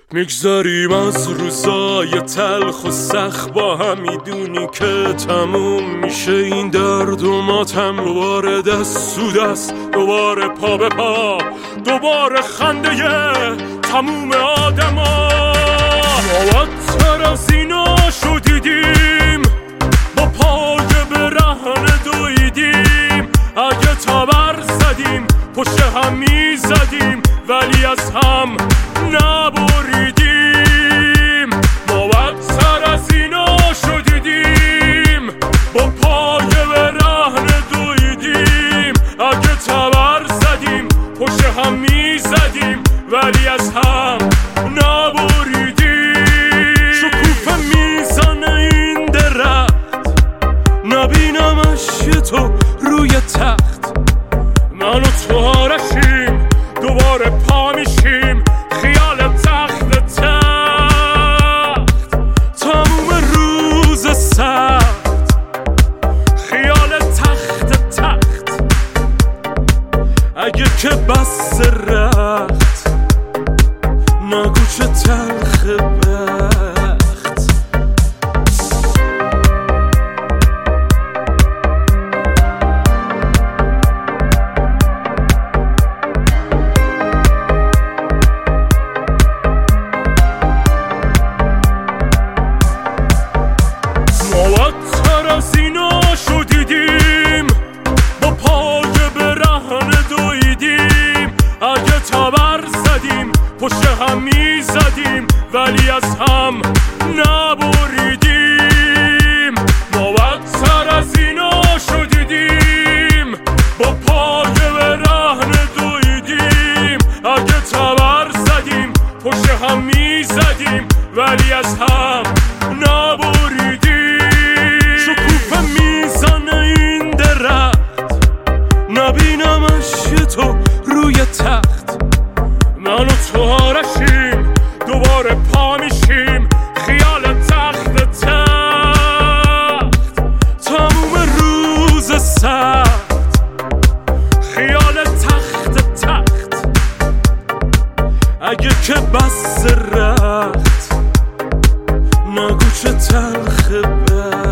میگذاریم از روزای تلخ و سخت با هم، میدونی که تموم میشه این درد و ماتم. دوباره دست تو دست، دوباره پا به پا، دوباره خنده تموم آدما. معطر از اینا شدیدیم، با پای برهنه دویدیم. اگه تبر زدیم پشت هم میزدیم، ولی از هم نبریدیم. معطر از اینا شدیدیم، با پای برهنه دویدیم. اگه تبر زدیم پشت هم میزدیم، ولی از هم نبریدیم. شکوفه میزنه این درخت، نبینمش تو روی تخت. من و تو آرشیم، دوباره پا میشیم. خیال تخت تخت، تموم روز سخت. خیال تخت تخت، اگه که بس رخت، نگو چه تلخ بخت. معطر از اینا شدیدیم، با پای برهنه دویدیم. اگه تبر زدیم پشت هم میزدیم، ولی از هم نبریدیم. معطر از اینا شدیدیم، با پای برهنه دویدیم. اگه تبر زدیم پشت هم میزدیم، ولی از هم نبریدیم. شکوفه میزنه این درخت، نبینمش تو روی تخت. من و تو آرشیم، دوباره پا میشیم. خیال تخت تخت، تموم روز سخت. خیال تخت تخت، اگه که بس رخت، نگو چه تلخ بخت.